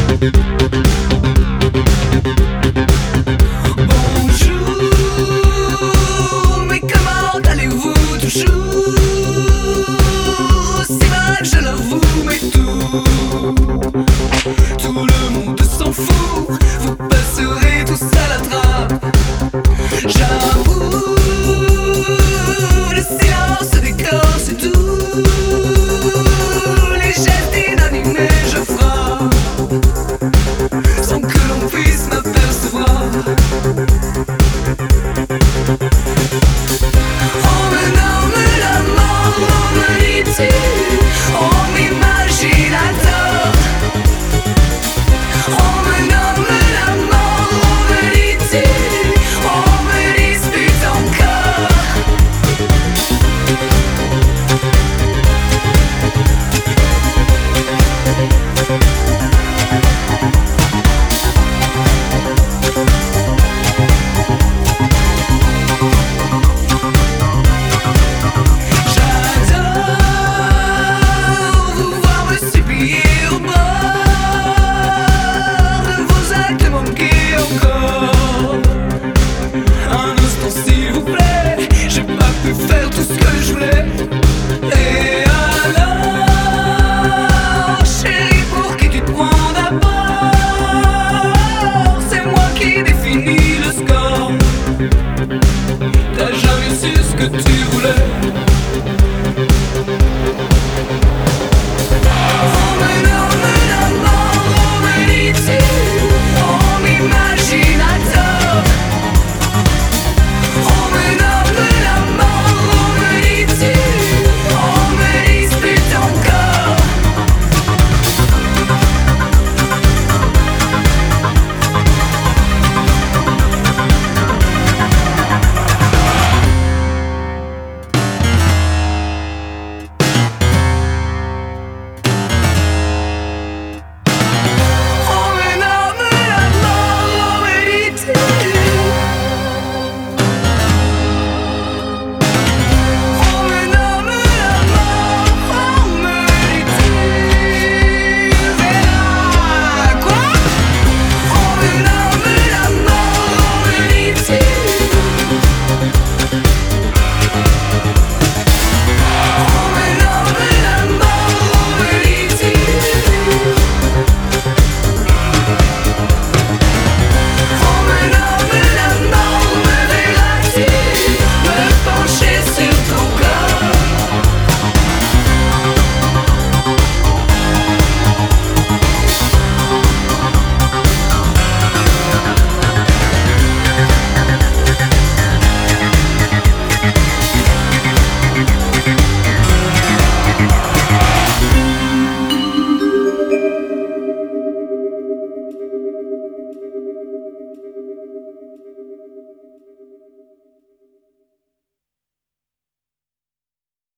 Bonjour, mais comment allez-vous toujours? C'est vrai que je l'avoue, mais tout le monde s'en fout. Vous passerez tous à la trappe. J'avoue, le silence décore, c'est tout. Les gestes inanimés, je frappe sans que l'on puisse m'apercevoir. On me nomme la mort, on me dit tu, on m'imagine à tort. On me nomme la mort, on me dit tu, on me dispute encore.